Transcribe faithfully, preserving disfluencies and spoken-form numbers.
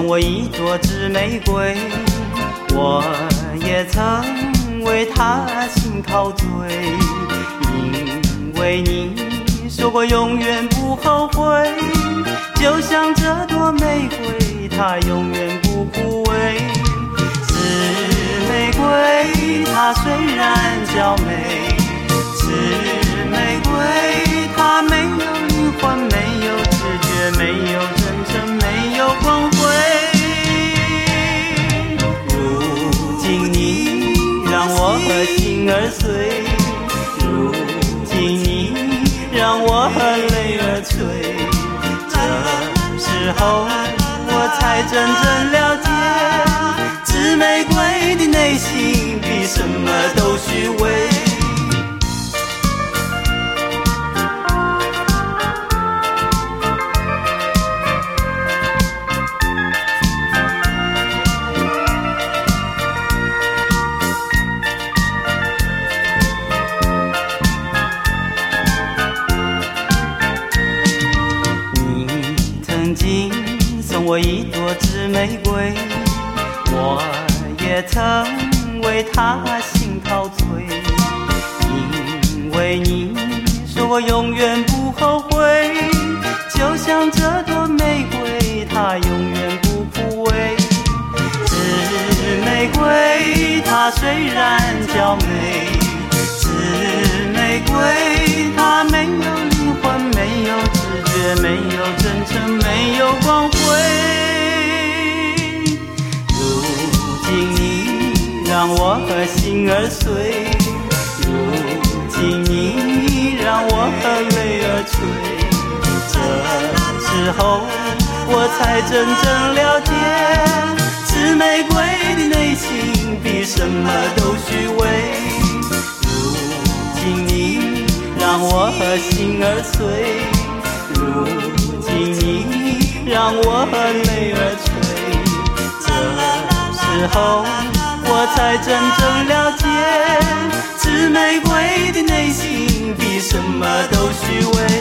送我一朵紫玫瑰，我也曾为她心陶醉，因为你说过永远不后悔，就像这朵玫瑰，它永远不枯萎。紫玫瑰它虽然娇美，紫玫瑰它没有灵魂，没有直觉，没有真诚，没有光辉。如今你让我和心儿碎，如今你让我和泪儿垂，这时候我才真正了解，紫玫瑰的内心比什么都虚伪。送我一朵紫玫瑰，我也曾为她心陶醉，因为你说过永远不后悔，就像这朵玫瑰，它永远不枯萎。紫玫瑰它虽然娇美，紫玫瑰它没有灵魂，没有直觉，没有真诚，没有光辉。如今你让我和心儿碎，如今你让我和泪儿垂，这时候我才真正了解，紫玫瑰的内心比什么都虚伪。如今你让我和心儿碎，如今你让我和泪儿垂，这时候我才真正了解，紫玫瑰的内心比什么都虚伪。